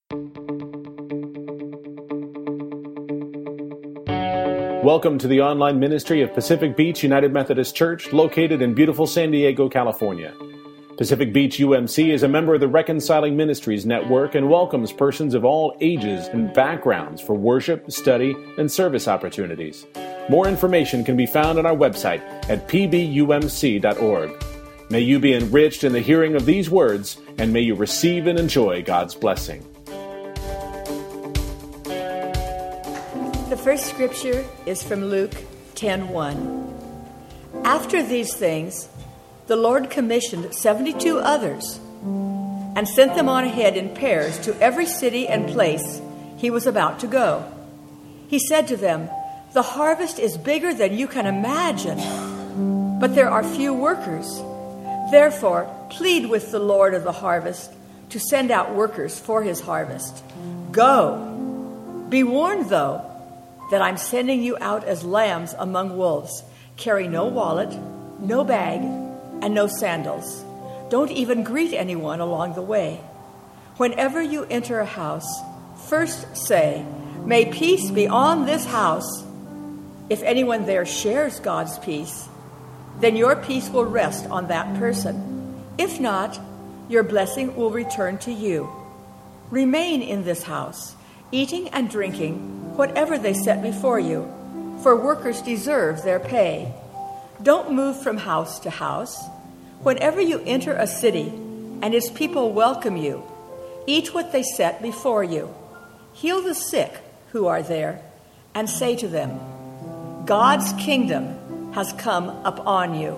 Welcome to the online ministry of Pacific Beach United Methodist Church, located in beautiful San Diego, California. Pacific Beach UMC is a member of the Reconciling Ministries Network and welcomes persons of all ages and backgrounds for worship, study, and service opportunities. More information can be found on our website at pbumc.org. May you be enriched in the hearing of these words, and may you receive and enjoy God's blessing. The first scripture is from Luke 10:1. After these things, the Lord commissioned 72 others and sent them on ahead in pairs to every city and place he was about to go. He said to them, "The harvest is bigger than you can imagine, but there are few workers. Therefore, plead with the Lord of the harvest to send out workers for his harvest. Go. Be warned, though, that I'm sending you out as lambs among wolves. Carry no wallet, no bag, and no sandals. Don't even greet anyone along the way. Whenever you enter a house, first say, 'May peace be on this house.' If anyone there shares God's peace, then your peace will rest on that person. If not, your blessing will return to you. Remain in this house, eating and drinking whatever they set before you, for workers deserve their pay. Don't move from house to house. Whenever you enter a city and its people welcome you, eat what they set before you. Heal the sick who are there and say to them, 'God's kingdom has come upon you.'"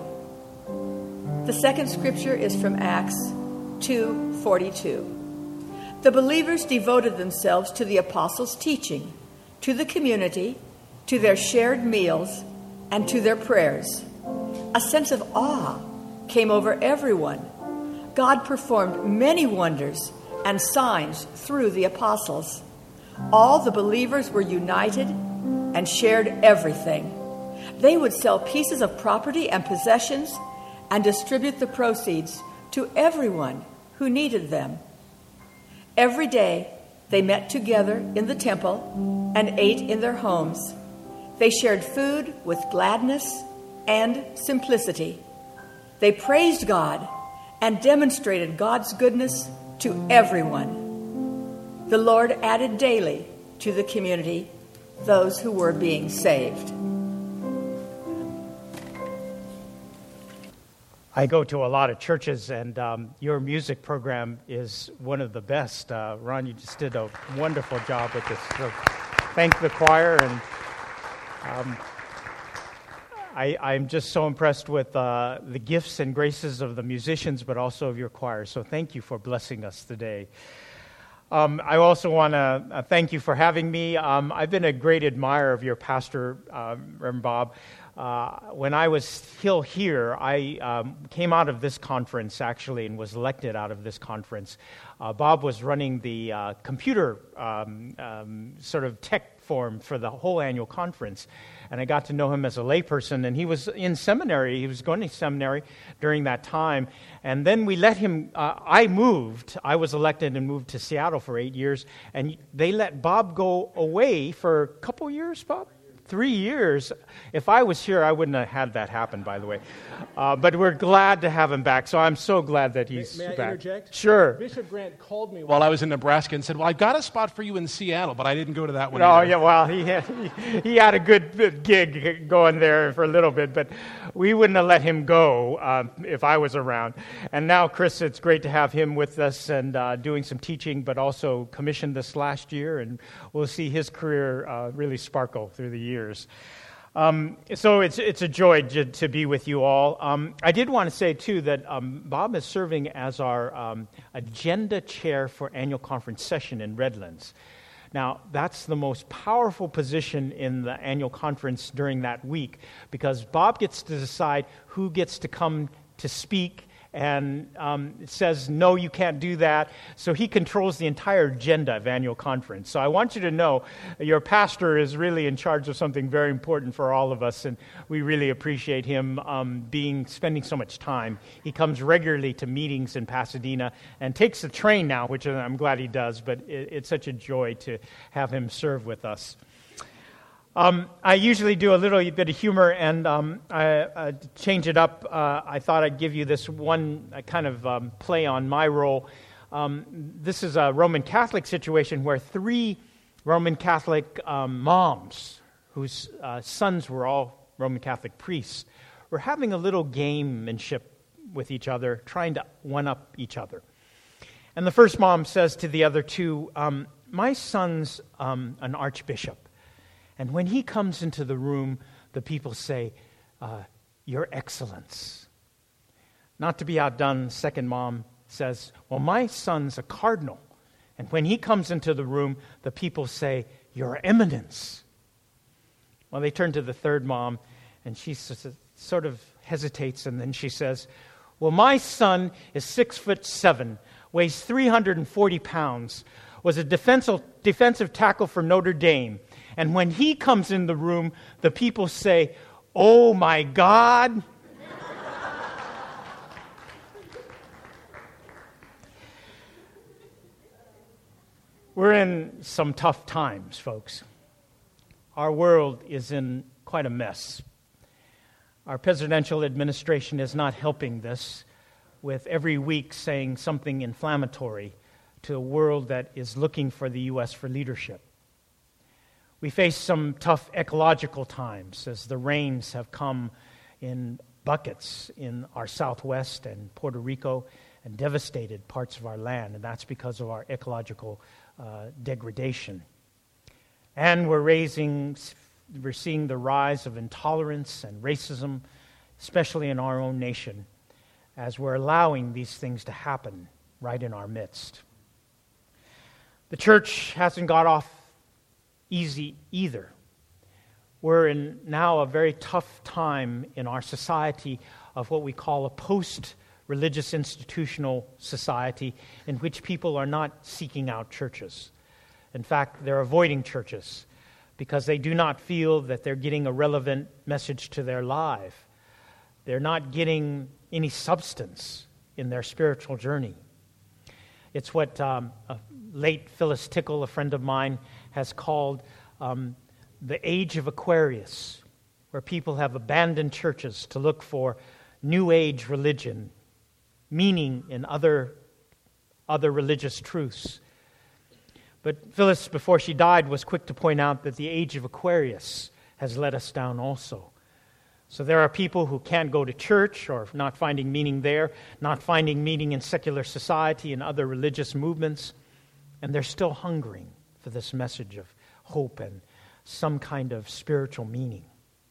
The second scripture is from Acts 2:42. The believers devoted themselves to the apostles' teaching, to the community, to their shared meals, and to their prayers. A sense of awe came over everyone. God performed many wonders and signs through the apostles. All the believers were united and shared everything. They would sell pieces of property and possessions and distribute the proceeds to everyone who needed them. Every day, they met together in the temple and ate in their homes. They shared food with gladness and simplicity. They praised God and demonstrated God's goodness to everyone. The Lord added daily to the community those who were being saved. I go to a lot of churches, and your music program is one of the best. Ron, you just did a wonderful job with this. So thank the choir, and I'm just so impressed with the gifts and graces of the musicians, but also of your choir. So thank you for blessing us today. I also want to thank you for having me. I've been a great admirer of your pastor, Reverend Bob. When I was still here, I came out of this conference, actually, and was elected out of this conference. Bob was running the computer sort of tech forum for the whole annual conference, and I got to know him as a layperson, and he was in seminary. He was going to seminary during that time, and then we let him, I was elected and moved to Seattle for 8 years, and they let Bob go away for a couple years, Bob? 3 years. If I was here, I wouldn't have had that happen, by the way. But we're glad to have him back, so I'm so glad that he's back. May I interject? Sure. Bishop Grant called me while I was in Nebraska and said, "Well, I got a spot for you in Seattle," but I didn't go to that one either. Yeah, well, he had a good gig going there for a little bit, but we wouldn't have let him go if I was around. And now, Chris, it's great to have him with us and doing some teaching, but also commissioned this last year, and we'll see his career really sparkle through the years. So it's a joy to be with you all. I did want to say, too, that Bob is serving as our agenda chair for annual conference session in Redlands. Now, that's the most powerful position in the annual conference during that week, because Bob gets to decide who gets to come to speak and it says, no, you can't do that. So he controls the entire agenda of annual conference. So I want you to know your pastor is really in charge of something very important for all of us, and we really appreciate him spending so much time. He comes regularly to meetings in Pasadena and takes the train now, which I'm glad he does, but it's such a joy to have him serve with us. I usually do a little bit of humor, and I change it up. I thought I'd give you this one kind of play on my role. This is a Roman Catholic situation where 3 Roman Catholic moms, whose sons were all Roman Catholic priests, were having a little gamemanship with each other, trying to one-up each other. And the first mom says to the other 2, my son's an archbishop. And when he comes into the room, the people say, Your Excellence. Not to be outdone, second mom says, well, my son's a cardinal. And when he comes into the room, the people say, Your Eminence. Well, they turn to the third mom, and she sort of hesitates, and then she says, well, my son is 6'7", weighs 340 pounds, was a defensive tackle for Notre Dame. And when he comes in the room, the people say, oh my God. We're in some tough times, folks. Our world is in quite a mess. Our presidential administration is not helping this, with every week saying something inflammatory to a world that is looking for the U.S. for leadership. We face some tough ecological times as the rains have come in buckets in our Southwest and Puerto Rico and devastated parts of our land, and that's because of our ecological degradation. And we're seeing the rise of intolerance and racism, especially in our own nation, as we're allowing these things to happen right in our midst. The church hasn't got off easy either. We're in now a very tough time in our society of what we call a post-religious institutional society in which people are not seeking out churches. In fact, they're avoiding churches because they do not feel that they're getting a relevant message to their life. They're not getting any substance in their spiritual journey. It's what late Phyllis Tickle, a friend of mine, has called the age of Aquarius, where people have abandoned churches to look for New Age religion, meaning in other religious truths. But Phyllis, before she died, was quick to point out that the age of Aquarius has let us down also. So there are people who can't go to church or not finding meaning there, not finding meaning in secular society and other religious movements, and they're still hungering for this message of hope and some kind of spiritual meaning.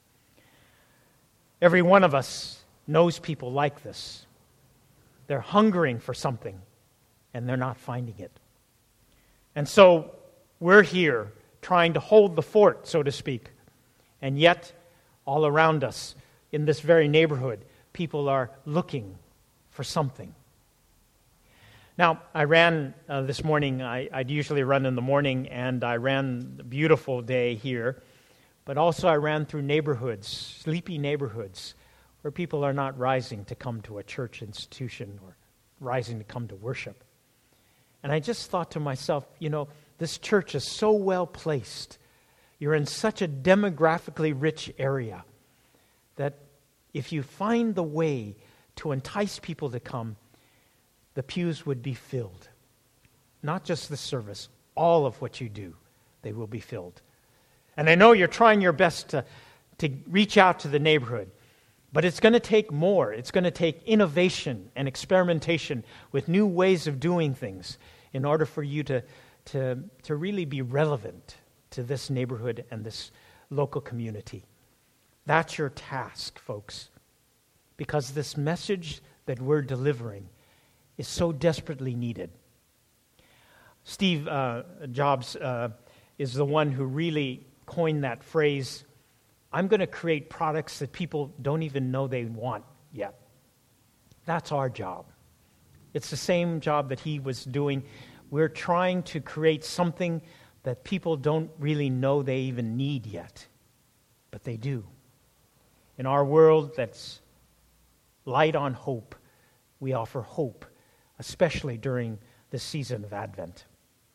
Every one of us knows people like this. They're hungering for something, and they're not finding it. And so we're here trying to hold the fort, so to speak, and yet all around us in this very neighborhood, people are looking for something. Now, I ran this morning. I'd usually run in the morning, and I ran a beautiful day here. But also I ran through neighborhoods, sleepy neighborhoods, where people are not rising to come to a church institution or rising to come to worship. And I just thought to myself, this church is so well placed. You're in such a demographically rich area that if you find the way to entice people to come, the pews would be filled. Not just the service, all of what you do, they will be filled. And I know you're trying your best to reach out to the neighborhood, but it's going to take more. It's going to take innovation and experimentation with new ways of doing things in order for you to really be relevant to this neighborhood and this local community. That's your task, folks, because this message that we're delivering is so desperately needed. Steve Jobs is the one who really coined that phrase, I'm going to create products that people don't even know they want yet. That's our job. It's the same job that he was doing. We're trying to create something that people don't really know they even need yet, but they do. In our world that's light on hope, we offer hope, especially during this season of Advent.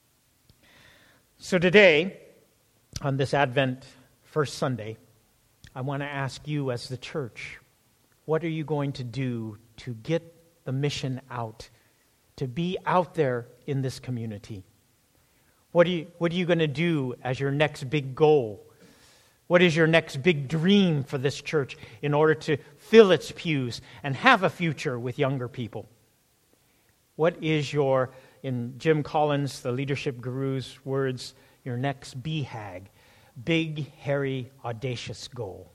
So today, on this Advent first Sunday, I want to ask you as the church, what are you going to do to get the mission out, to be out there in this community? What are you going to do as your next big goal? What is your next big dream for this church in order to fill its pews and have a future with younger people? What is your, in Jim Collins, the leadership guru's words, your next BHAG, big, hairy, audacious goal?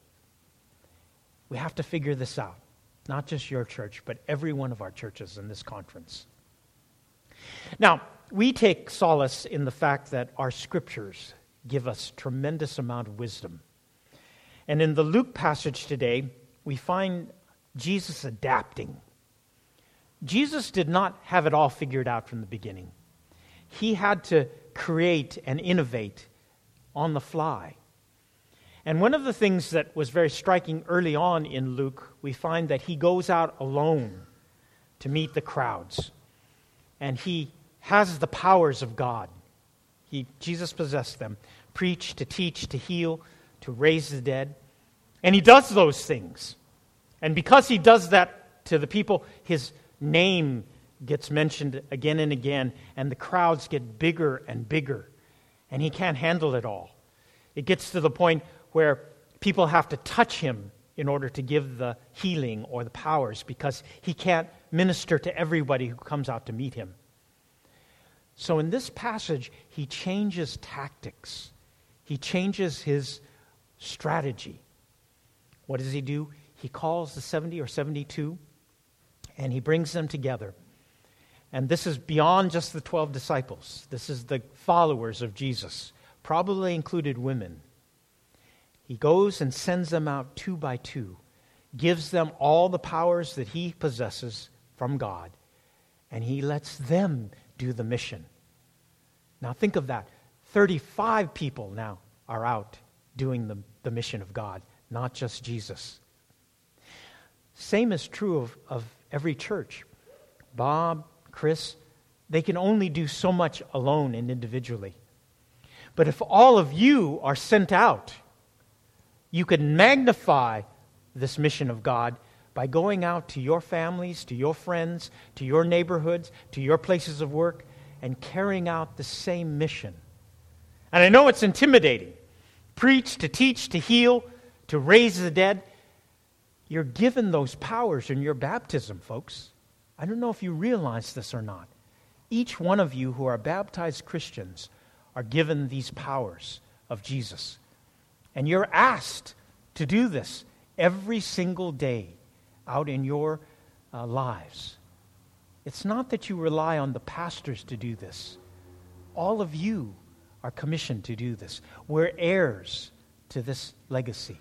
We have to figure this out. Not just your church, but every one of our churches in this conference. Now, we take solace in the fact that our scriptures give us tremendous amount of wisdom. And in the Luke passage today, we find Jesus adapting. Jesus did not have it all figured out from the beginning. He had to create and innovate on the fly. And one of the things that was very striking early on in Luke, we find that he goes out alone to meet the crowds. And he has the powers of God. Jesus possessed them. Preach, to teach, to heal, to raise the dead. And he does those things. And because he does that to the people, his name gets mentioned again and again, and the crowds get bigger and bigger. And he can't handle it all. It gets to the point where people have to touch him in order to give the healing or the powers, because he can't minister to everybody who comes out to meet him. So in this passage, he changes tactics. He changes his strategy. What does he do? He calls the 70 or 72, and he brings them together. And this is beyond just the 12 disciples. This is the followers of Jesus, probably included women. He goes and sends them out 2 by 2, gives them all the powers that he possesses from God, and he lets them do the mission. Now think of that. 35 people now are out doing the mission of God, not just Jesus. Same is true of every church. Bob, Chris, they can only do so much alone and individually. But if all of you are sent out, you can magnify this mission of God by going out to your families, to your friends, to your neighborhoods, to your places of work, and carrying out the same mission. And I know it's intimidating. Preach, to teach, to heal, to raise the dead. You're given those powers in your baptism, folks. I don't know if you realize this or not. Each one of you who are baptized Christians are given these powers of Jesus. And you're asked to do this every single day out in your lives. It's not that you rely on the pastors to do this. All of you are commissioned to do this. We're heirs to this legacy.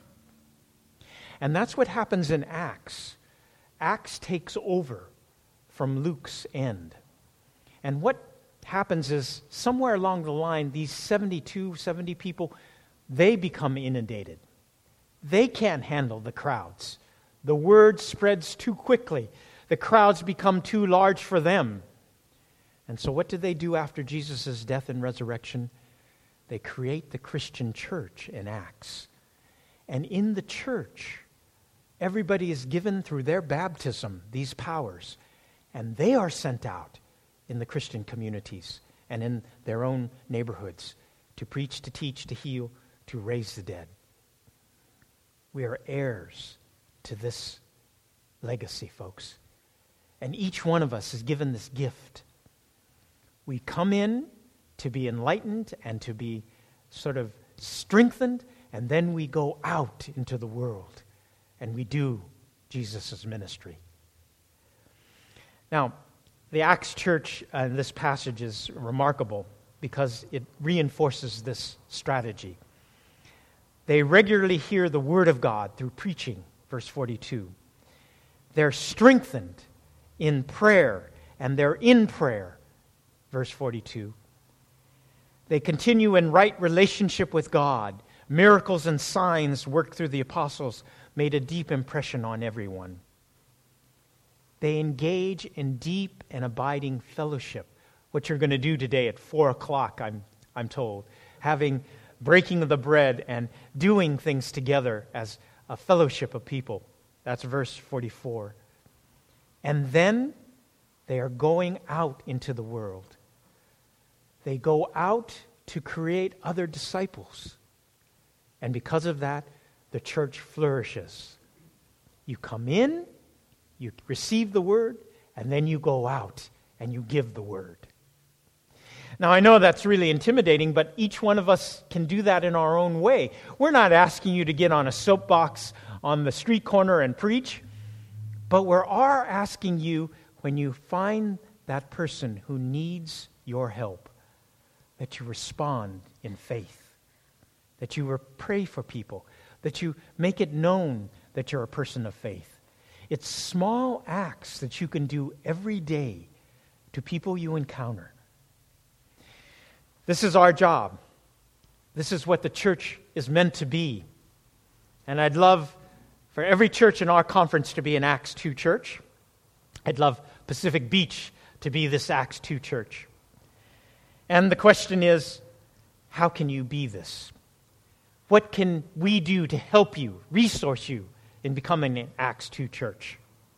And that's what happens in Acts. Acts takes over from Luke's end. And what happens is, somewhere along the line, these 70 people, they become inundated. They can't handle the crowds. The word spreads too quickly. The crowds become too large for them. And so what do they do after Jesus' death and resurrection? They create the Christian church in Acts. And in the church, everybody is given through their baptism these powers. And they are sent out in the Christian communities and in their own neighborhoods to preach, to teach, to heal, to raise the dead. We are heirs to this legacy, folks. And each one of us is given this gift. We come in to be enlightened and to be sort of strengthened, and then we go out into the world and we do Jesus' ministry. Now, the Acts church in this passage is remarkable because it reinforces this strategy. They regularly hear the word of God through preaching, verse 42. They're strengthened in prayer, and they're in prayer. Verse 42. They continue in right relationship with God. Miracles and signs worked through the apostles made a deep impression on everyone. They engage in deep and abiding fellowship, what you're going to do today at 4 o'clock, I'm told. Breaking of the bread and doing things together as a fellowship of people. That's verse 44. And then they are going out into the world. They go out to create other disciples. And because of that, the church flourishes. You come in, you receive the word, and then you go out and you give the word. Now, I know that's really intimidating, but each one of us can do that in our own way. We're not asking you to get on a soapbox on the street corner and preach, but we are asking you, when you find that person who needs your help, that you respond in faith, that you pray for people, that you make it known that you're a person of faith. It's small acts that you can do every day to people you encounter. This is our job. This is what the church is meant to be. And I'd love for every church in our conference to be an Acts 2 church. I'd love Pacific Beach to be this Acts 2 church. And the question is, how can you be this? What can we do to help you, resource you in becoming an Acts 2 church?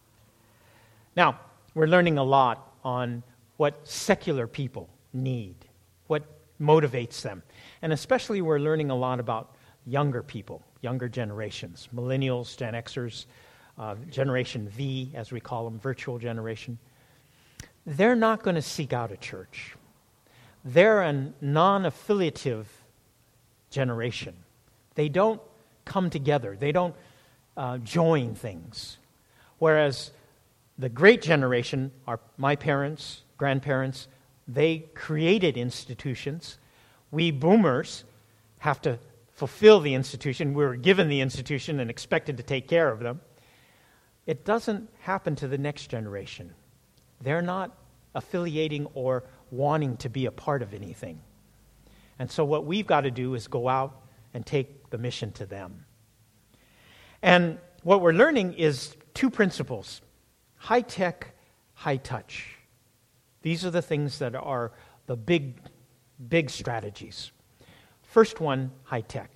Now, we're learning a lot on what secular people need, what motivates them. And especially we're learning a lot about younger people, younger generations, millennials, Gen Xers, Generation V, as we call them, virtual generation. They're not going to seek out a church. They're a non-affiliative generation. They don't come together. They don't join things. Whereas the great generation, my parents, grandparents, they created institutions. We boomers have to fulfill the institution. We were given the institution and expected to take care of them. It doesn't happen to the next generation. They're not affiliating or wanting to be a part of anything. And so what we've got to do is go out and take the mission to them. And what we're learning is 2 principles: high tech, high touch. These are the things that are the big strategies. First one, high tech.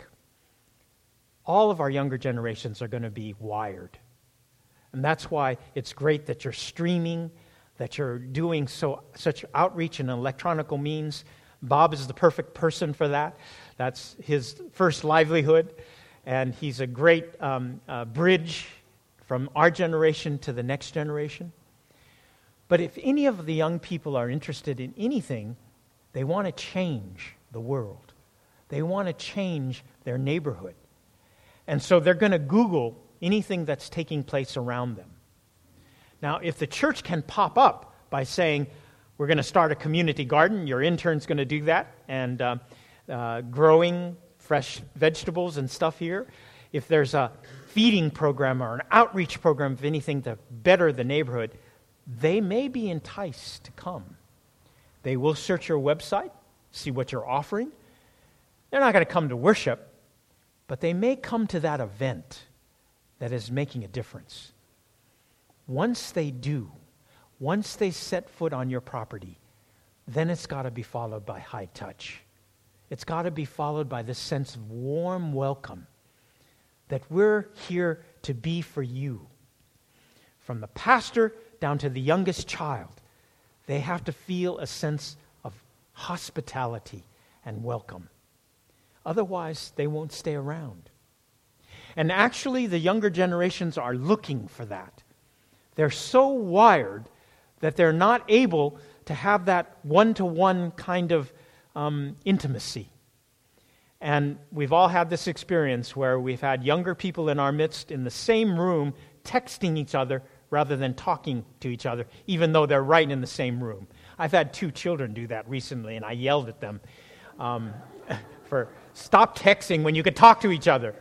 All of our younger generations are going to be wired. And that's why it's great that you're streaming, that you're doing such outreach in electronical means. Bob is the perfect person for that. That's his first livelihood. And he's a great bridge from our generation to the next generation. But if any of the young people are interested in anything, they want to change the world. They want to change their neighborhood. And so they're going to Google anything that's taking place around them. Now, if the church can pop up by saying, we're going to start a community garden, your intern's going to do that, and growing fresh vegetables and stuff here. If there's a feeding program or an outreach program of anything to better the neighborhood, they may be enticed to come. They will search your website, see what you're offering. They're not going to come to worship, but they may come to that event that is making a difference. Once they do, once they set foot on your property, then it's got to be followed by high touch. It's got to be followed by this sense of warm welcome that we're here to be for you. From the pastor down to the youngest child, they have to feel a sense of hospitality and welcome. Otherwise, they won't stay around. And actually, the younger generations are looking for that. They're so wired that they're not able to have that one-to-one kind of intimacy. And we've all had this experience where we've had younger people in our midst in the same room texting each other rather than talking to each other, even though they're right in the same room. I've had 2 children do that recently, and I yelled at them for stop texting when you could talk to each other.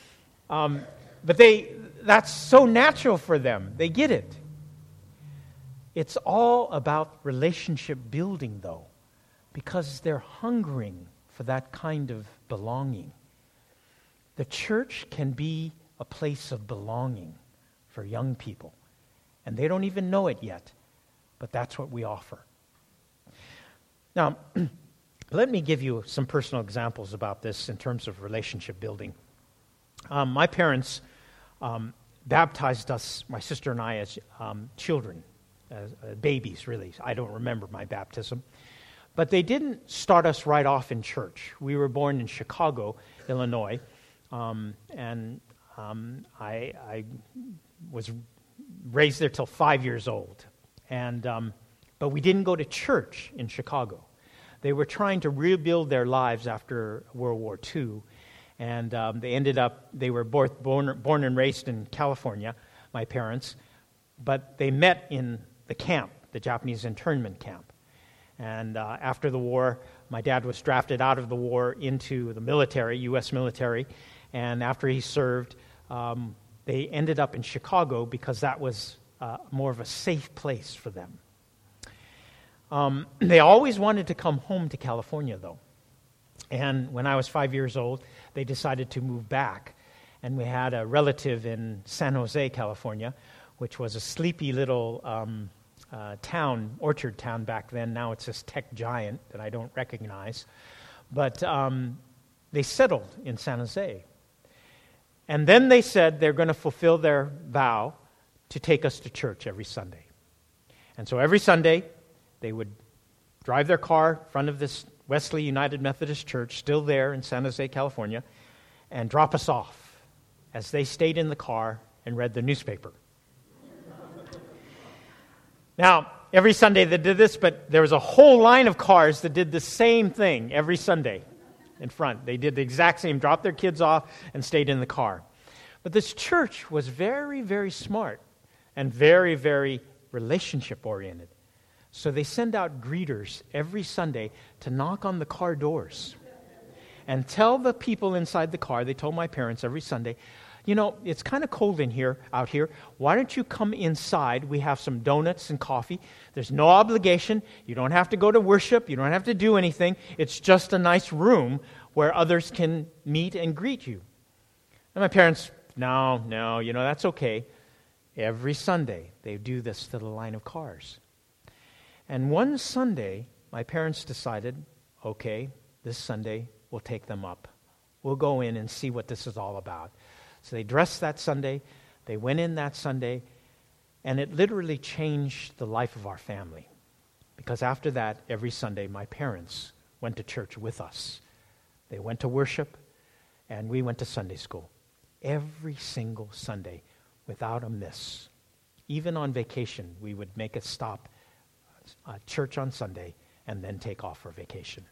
But that's so natural for them. They get it. It's all about relationship building, though, because they're hungering for that kind of belonging. The church can be a place of belonging for young people, and they don't even know it yet, but that's what we offer. Now, let me give you some personal examples about this in terms of relationship building. My parents baptized us, my sister and I, as children, as babies, really. I don't remember my baptism. But they didn't start us right off in church. We were born in Chicago, Illinois, and I was raised there till 5 years old. But we didn't go to church in Chicago. They were trying to rebuild their lives after World War II, and they were both born and raised in California, my parents, but they met in the camp, the Japanese internment camp. And after the war, my dad was drafted out of the war into the military, U.S. military, and after he served, they ended up in Chicago because that was more of a safe place for them. They always wanted to come home to California, though. And when I was 5 years old, they decided to move back. And we had a relative in San Jose, California, which was a sleepy little town, orchard town back then. Now it's this tech giant that I don't recognize. But they settled in San Jose. And then they said they're going to fulfill their vow to take us to church every Sunday. And so every Sunday, they would drive their car in front of this Wesley United Methodist Church, still there in San Jose, California, and drop us off as they stayed in the car and read the newspaper. Now, every Sunday they did this, but there was a whole line of cars that did the same thing every Sunday in front. They did the exact same, dropped their kids off and stayed in the car. But this church was very, very smart and very, very relationship-oriented. So they send out greeters every Sunday to knock on the car doors and tell the people inside the car, they told my parents every Sunday, you know, it's kind of cold out here. Why don't you come inside? We have some donuts and coffee. There's no obligation. You don't have to go to worship. You don't have to do anything. It's just a nice room where others can meet and greet you. And my parents, no, that's okay. Every Sunday, they do this to the line of cars. And one Sunday, my parents decided, okay, this Sunday, we'll take them up. We'll go in and see what this is all about. So they dressed that Sunday, they went in that Sunday, and it literally changed the life of our family. Because after that, every Sunday, my parents went to church with us. They went to worship, and we went to Sunday school. Every single Sunday, without a miss. Even on vacation, we would make a stop church on Sunday and then take off for vacation.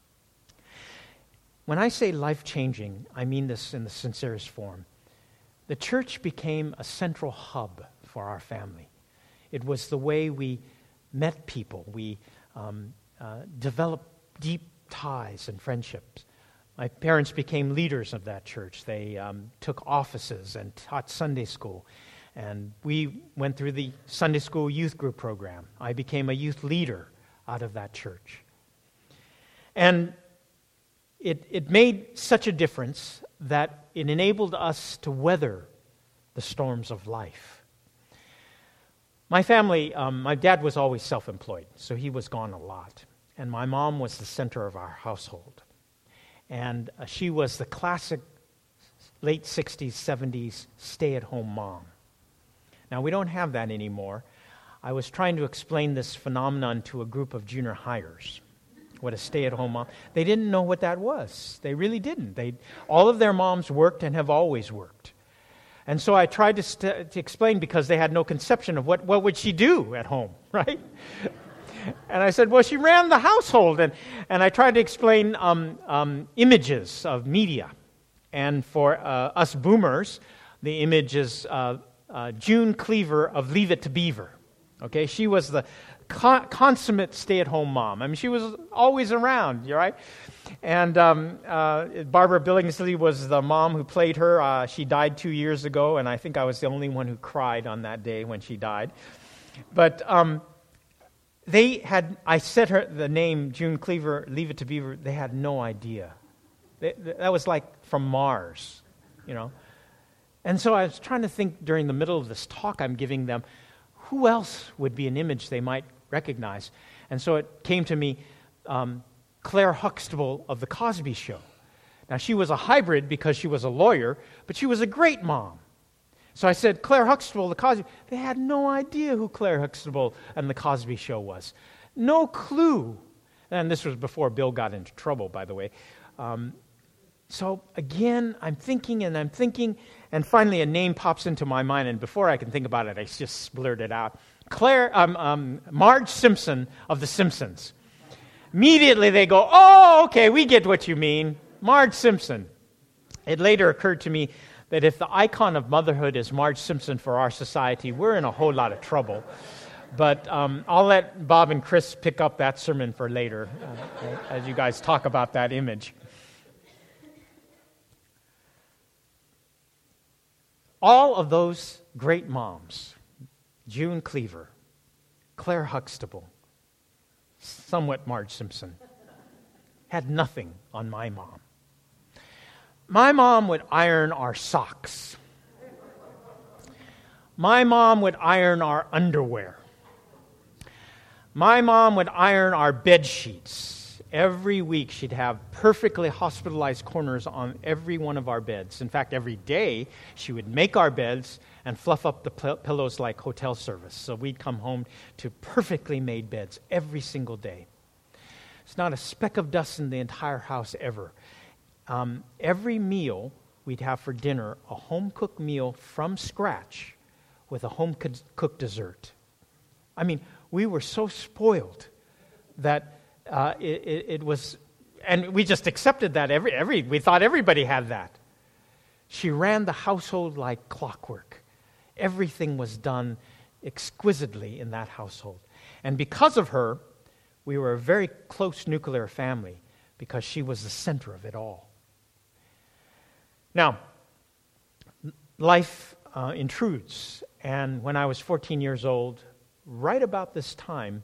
When I say life-changing, I mean this in the sincerest form. The church became a central hub for our family. It was the way we met people. We developed deep ties and friendships. My parents became leaders of that church. They took offices and taught Sunday school. And we went through the Sunday school youth group program. I became a youth leader out of that church. And it made such a difference that it enabled us to weather the storms of life. My family, my dad was always self-employed, so he was gone a lot. And my mom was the center of our household. And she was the classic late 60s, 70s stay-at-home mom. Now, we don't have that anymore. I was trying to explain this phenomenon to a group of junior hires, what a stay-at-home mom. They didn't know what that was. They really didn't. All of their moms worked and have always worked. And so I tried to explain because they had no conception of what would she do at home, right? And I said, well, she ran the household. And I tried to explain images of media. And for us boomers, the image is June Cleaver of Leave It to Beaver. Okay, she was the consummate stay-at-home mom. I mean, she was always around, right? And Barbara Billingsley was the mom who played her. She died 2 years ago, and I think I was the only one who cried on that day when she died. But I said the name June Cleaver, Leave It to Beaver, they had no idea. That was like from Mars, you know. And so I was trying to think during the middle of this talk I'm giving them, who else would be an image they might recognize? And so it came to me, Claire Huxtable of The Cosby Show. Now, she was a hybrid because she was a lawyer, but she was a great mom. So I said, Claire Huxtable, The Cosby. They had no idea who Claire Huxtable and The Cosby Show was. No clue. And this was before Bill got into trouble, by the way. So again, I'm thinking, and finally a name pops into my mind, and before I can think about it, I just blurt it out. Marge Simpson of The Simpsons. Immediately they go, oh, okay, we get what you mean. Marge Simpson. It later occurred to me that if the icon of motherhood is Marge Simpson for our society, we're in a whole lot of trouble. But I'll let Bob and Chris pick up that sermon for later as you guys talk about that image. All of those great moms, June Cleaver, Claire Huxtable, somewhat Marge Simpson, had nothing on my mom. My mom would iron our socks. My mom would iron our underwear. My mom would iron our bed sheets. Every week she'd have perfectly hospitalized corners on every one of our beds. In fact, every day she would make our beds and fluff up the pillows like hotel service. So we'd come home to perfectly made beds every single day. It's not a speck of dust in the entire house ever. Every meal we'd have for dinner, a home-cooked meal from scratch with a home-cooked dessert. I mean, we were so spoiled that it was, and we just accepted that. We thought everybody had that. She ran the household like clockwork. Everything was done exquisitely in that household. And because of her, we were a very close nuclear family because she was the center of it all. Now, life intrudes. And when I was 14 years old, right about this time,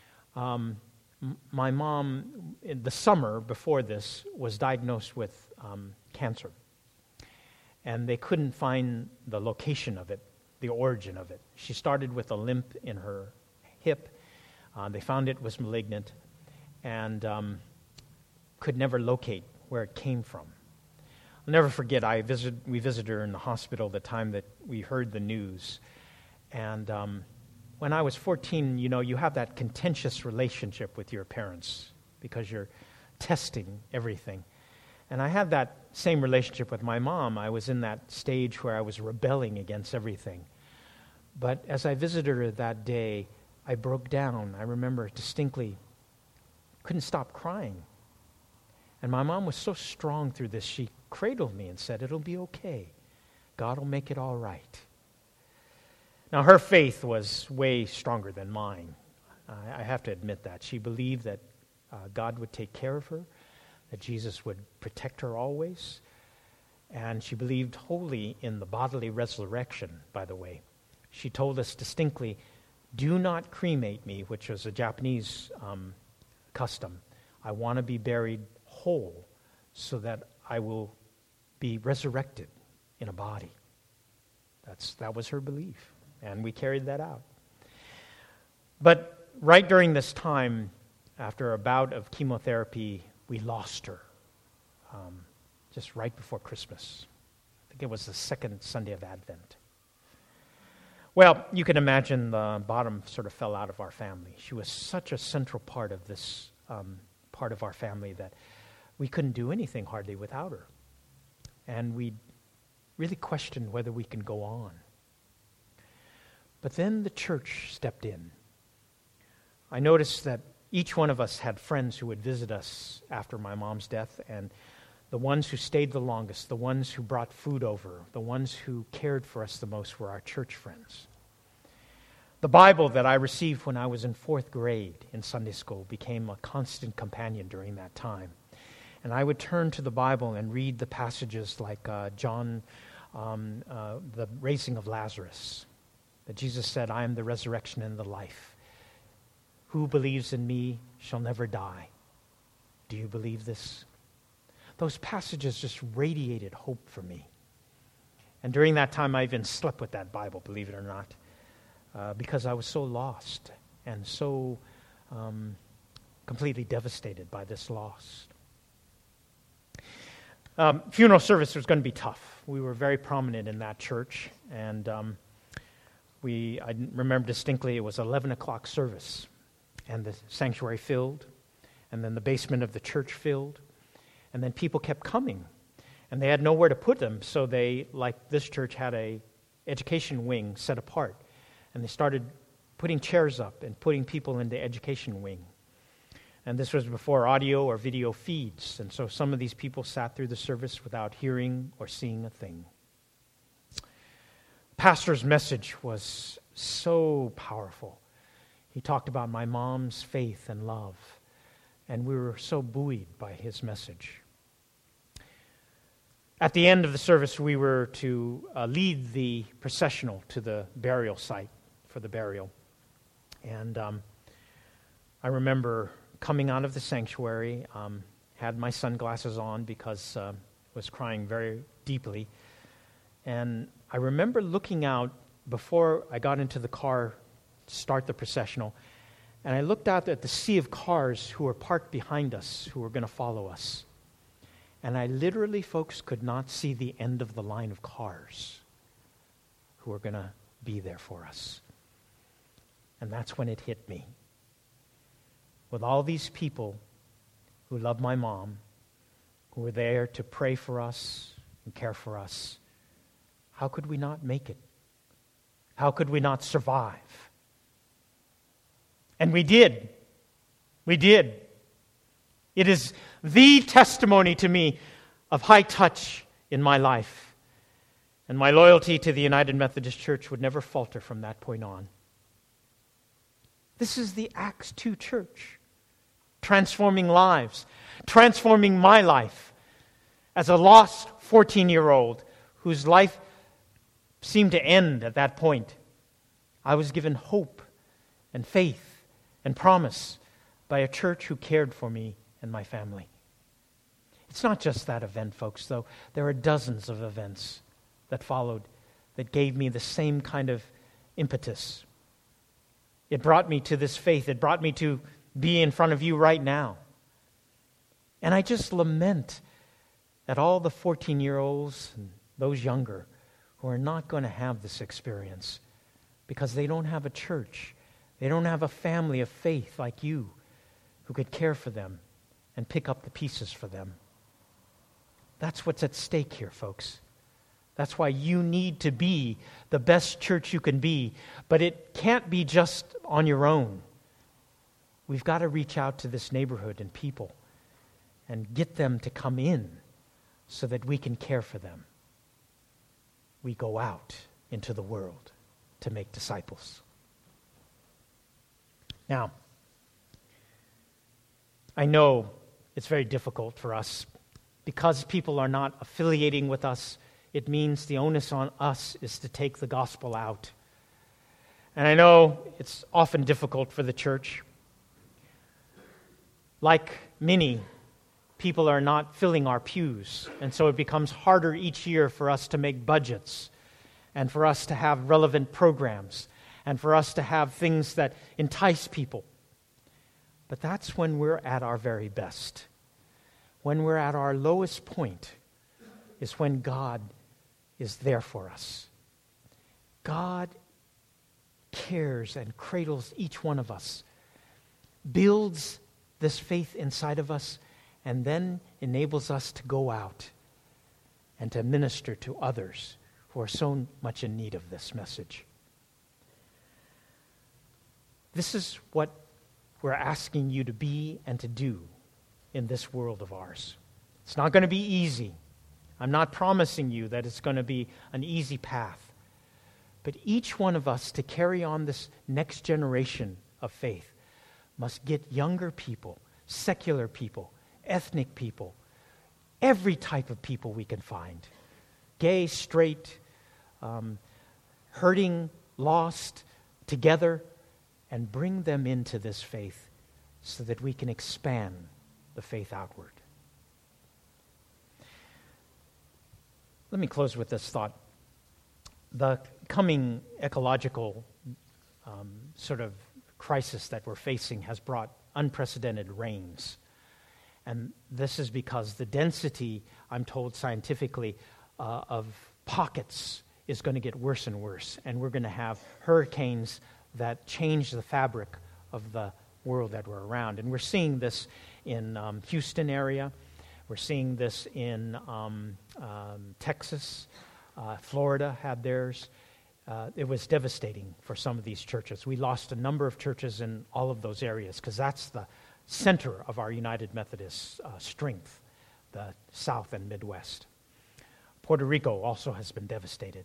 my mom, in the summer before this, was diagnosed with cancer. And they couldn't find the location of it, the origin of it. She started with a limp in her hip. They found it was malignant and could never locate where it came from. I'll never forget, we visited her in the hospital the time that we heard the news. And when I was 14, you have that contentious relationship with your parents because you're testing everything. And I had that same relationship with my mom. I was in that stage where I was rebelling against everything. But as I visited her that day, I broke down. I remember distinctly, couldn't stop crying. And my mom was so strong through this, she cradled me and said, "It'll be okay. God will make it all right." Now, her faith was way stronger than mine. I have to admit that. She believed that God would take care of her, that Jesus would protect her always, and she believed wholly in the bodily resurrection, by the way. She told us distinctly, "Do not cremate me," which was a Japanese custom. "I want to be buried whole so that I will be resurrected in a body." That was her belief, and we carried that out. But right during this time, after a bout of chemotherapy, we lost her, just right before Christmas. I think it was the second Sunday of Advent. Well, you can imagine the bottom sort of fell out of our family. She was such a central part of this part of our family that we couldn't do anything hardly without her. And we really questioned whether we can go on. But then the church stepped in. I noticed that each one of us had friends who would visit us after my mom's death, and the ones who stayed the longest, the ones who brought food over, the ones who cared for us the most were our church friends. The Bible that I received when I was in 4th grade in Sunday school became a constant companion during that time. And I would turn to the Bible and read the passages like John, the raising of Lazarus, that Jesus said, "I am the resurrection and the life. Who believes in me shall never die. Do you believe this? Those passages just radiated hope for me. And during that time, I even slept with that Bible, believe it or not, because I was so lost and so completely devastated by this loss. Funeral service was going to be tough. We were very prominent in that church, and I remember distinctly it was 11 o'clock service, and the sanctuary filled, and then the basement of the church filled, and then people kept coming, and they had nowhere to put them, so they, like this church, had a education wing set apart, and they started putting chairs up and putting people in the education wing. And this was before audio or video feeds, and so some of these people sat through the service without hearing or seeing a thing. Pastor's message was so powerful. He talked about my mom's faith and love, and we were so buoyed by his message. At the end of the service, we were to lead the processional to the burial site for the burial. And I remember coming out of the sanctuary, had my sunglasses on because I was crying very deeply. And I remember looking out before I got into the car to start the processional, and I looked out at the sea of cars who were parked behind us, who were going to follow us. And I literally, folks, could not see the end of the line of cars who were going to be there for us. And that's when it hit me. With all these people who love my mom, who were there to pray for us and care for us, how could we not make it? How could we not survive? And we did. We did. It is the testimony to me of high touch in my life. And my loyalty to the United Methodist Church would never falter from that point on. This is the Acts 2 church, transforming lives, transforming my life as a lost 14-year-old whose life seemed to end at that point. I was given hope and faith and promise by a church who cared for me and my family. It's not just that event, folks, though. There are dozens of events that followed that gave me the same kind of impetus. It brought me to this faith. It brought me to be in front of you right now. And I just lament at all the 14-year-olds and those younger who are not going to have this experience because they don't have a church. They don't have a family of faith like you who could care for them and pick up the pieces for them. That's what's at stake here, folks. That's why you need to be the best church you can be. But it can't be just on your own. We've got to reach out to this neighborhood and people and get them to come in so that we can care for them. We go out into the world to make disciples. Now, I know it's very difficult for us because people are not affiliating with us. It means the onus on us is to take the gospel out. And I know it's often difficult for the church. Like many, people are not filling our pews, and so it becomes harder each year for us to make budgets and for us to have relevant programs and for us to have things that entice people. But that's when we're at our very best. When we're at our lowest point is when God is there for us. God cares and cradles each one of us, builds this faith inside of us, and then enables us to go out and to minister to others who are so much in need of this message. This is what we're asking you to be and to do in this world of ours. It's not going to be easy. I'm not promising you that it's going to be an easy path. But each one of us, to carry on this next generation of faith, must get younger people, secular people, ethnic people, every type of people we can find. Gay, straight, hurting, lost, together. and bring them into this faith so that we can expand the faith outward. Let me close with this thought. The coming ecological sort of crisis that we're facing has brought unprecedented rains. And this is because the density, I'm told scientifically, of pockets is going to get worse and worse. And we're going to have hurricanes that change the fabric of the world that we're around. And we're seeing this in Houston area. We're seeing this in Texas. Florida had theirs. It was devastating for some of these churches. We lost a number of churches in all of those areas because that's the center of our United Methodist strength, the South and Midwest. Puerto Rico also has been devastated.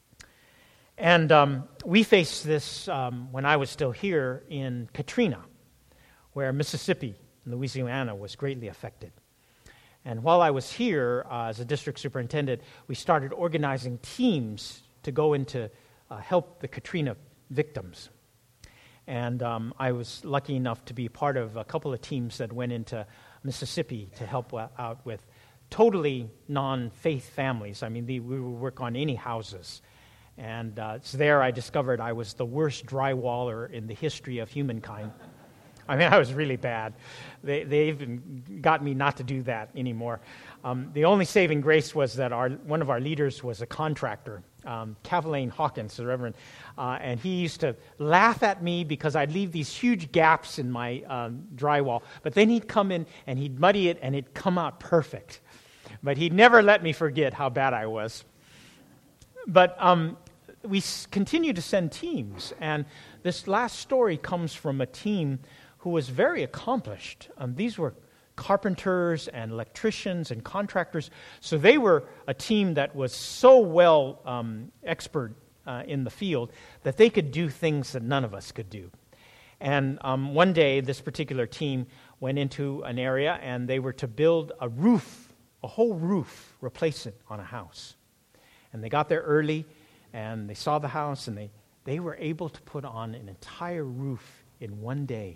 And we faced this when I was still here in Katrina, where Mississippi and Louisiana was greatly affected. And while I was here as a district superintendent, we started organizing teams to go into help the Katrina victims. And I was lucky enough to be part of a couple of teams that went into Mississippi to help out with totally non-faith families. I mean, we would work on any houses. And it's there I discovered I was the worst drywaller in the history of humankind. I mean, I was really bad. They even got me not to do that anymore. The only saving grace was that one of our leaders was a contractor, Cavelaine Hawkins, the Reverend, and he used to laugh at me because I'd leave these huge gaps in my drywall. But then he'd come in and he'd muddy it and it'd come out perfect. But he'd never let me forget how bad I was. But we continue to send teams, and this last story comes from a team who was very accomplished. These were carpenters and electricians and contractors, so they were a team that was so well expert in the field that they could do things that none of us could do. And one day, this particular team went into an area, and they were to build a roof, a whole roof, replace it on a house. And they got there early, and they saw the house, and they were able to put on an entire roof in one day.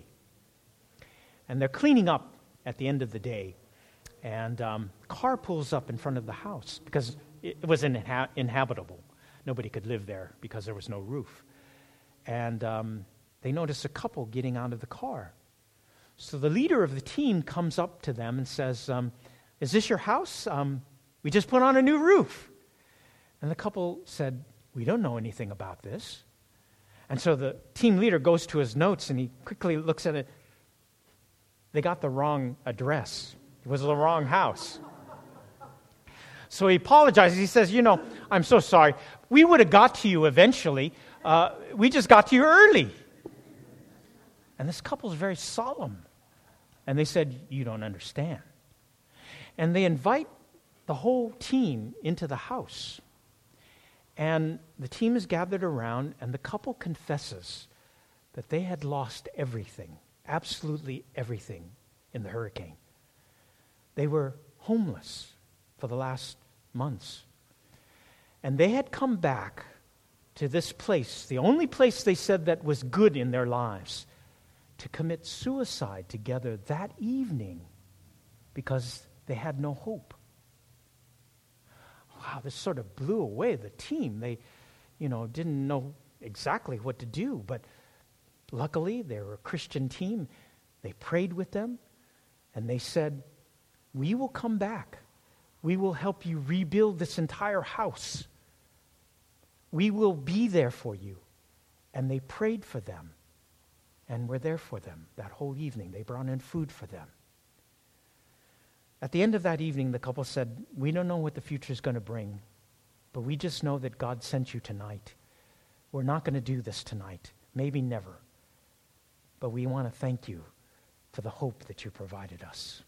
And they're cleaning up at the end of the day, and car pulls up in front of the house because it was inhabitable. Nobody could live there because there was no roof. And they notice a couple getting out of the car. So the leader of the team comes up to them and says, "Is this your house? We just put on a new roof." And the couple said, "We don't know anything about this." And so the team leader goes to his notes and he quickly looks at it. They got the wrong address. It was the wrong house. So he apologizes. He says, "I'm so sorry. We would have got to you eventually. We just got to you early." And this couple is very solemn. And they said, "You don't understand." And they invite the whole team into the house. And the team is gathered around, and the couple confesses that they had lost everything, absolutely everything, in the hurricane. They were homeless for the last months. And they had come back to this place, the only place they said that was good in their lives, to commit suicide together that evening because they had no hope. Wow, this sort of blew away the team. They, didn't know exactly what to do, but luckily they were a Christian team. They prayed with them, and they said, "We will come back. We will help you rebuild this entire house. We will be there for you." And they prayed for them, and were there for them that whole evening. They brought in food for them. At the end of that evening, the couple said, "We don't know what the future is going to bring, but we just know that God sent you tonight. We're not going to do this tonight, maybe never, but we want to thank you for the hope that you provided us."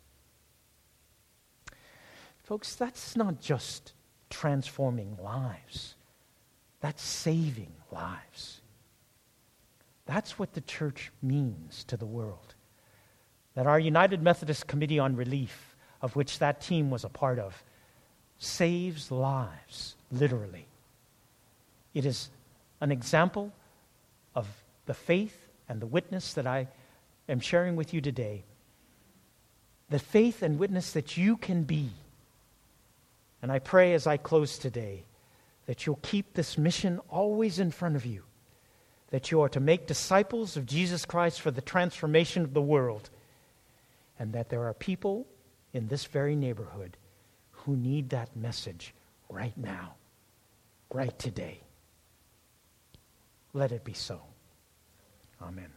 Folks, that's not just transforming lives. That's saving lives. That's what the church means to the world. That our United Methodist Committee on Relief, of which that team was a part of, saves lives, literally. It is an example of the faith and the witness that I am sharing with you today, the faith and witness that you can be. And I pray as I close today that you'll keep this mission always in front of you, that you are to make disciples of Jesus Christ for the transformation of the world, and that there are people in this very neighborhood who need that message right now, right today. Let it be so. Amen.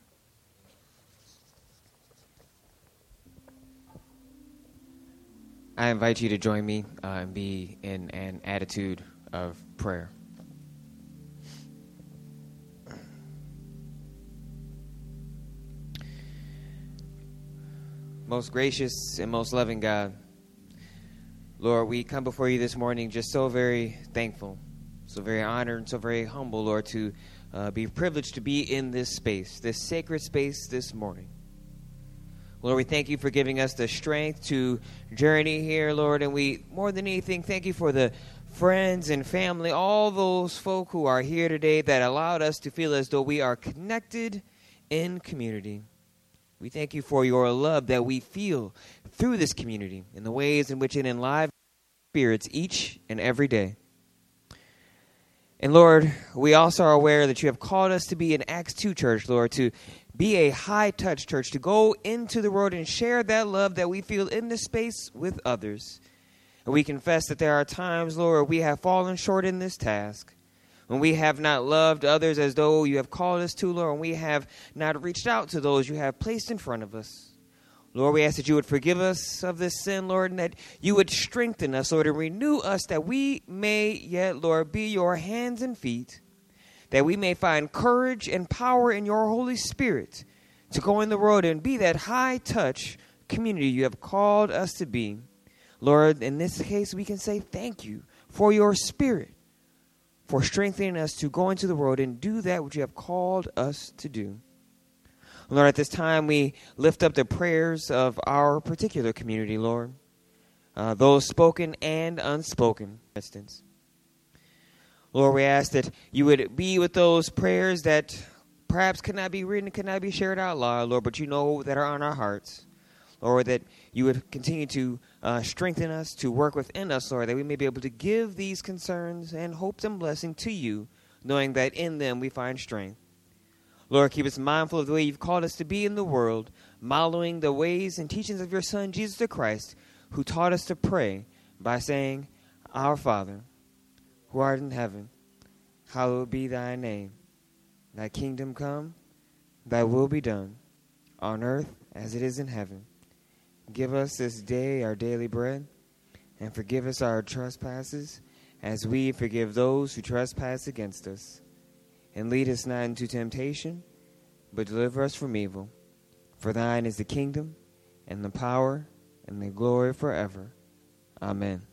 I invite you to join me and be in an attitude of prayer. Most gracious and most loving God, Lord, we come before you this morning just so very thankful, so very honored, and so very humble, Lord, to be privileged to be in this space, this sacred space this morning. Lord, we thank you for giving us the strength to journey here, Lord, and we, more than anything, thank you for the friends and family, all those folk who are here today that allowed us to feel as though we are connected in community. We thank you for your love that we feel through this community and the ways in which it enlivens our spirits each and every day. And Lord, we also are aware that you have called us to be an Acts 2 church, Lord, to be a high-touch church, to go into the world and share that love that we feel in this space with others. And we confess that there are times, Lord, we have fallen short in this task, when we have not loved others as though you have called us to, Lord, and we have not reached out to those you have placed in front of us. Lord, we ask that you would forgive us of this sin, Lord, and that you would strengthen us, Lord, and renew us that we may yet, Lord, be your hands and feet, that we may find courage and power in your Holy Spirit to go in the world and be that high-touch community you have called us to be. Lord, in this case, we can say thank you for your Spirit, for strengthening us to go into the world and do that which you have called us to do. Lord, at this time, we lift up the prayers of our particular community, Lord, those spoken and unspoken, for instance. Lord, we ask that you would be with those prayers that perhaps could not be written, could not be shared out loud, Lord, but you know that are on our hearts. Lord, that you would continue to strengthen us, to work within us, Lord, that we may be able to give these concerns and hopes and blessing to you, knowing that in them we find strength. Lord, keep us mindful of the way you've called us to be in the world, modeling the ways and teachings of your Son, Jesus the Christ, who taught us to pray by saying, Our Father, who art in heaven, hallowed be thy name. Thy kingdom come, thy will be done, on earth as it is in heaven. Give us this day our daily bread, and forgive us our trespasses, as we forgive those who trespass against us. And lead us not into temptation, but deliver us from evil. For thine is the kingdom, and the power, and the glory forever. Amen.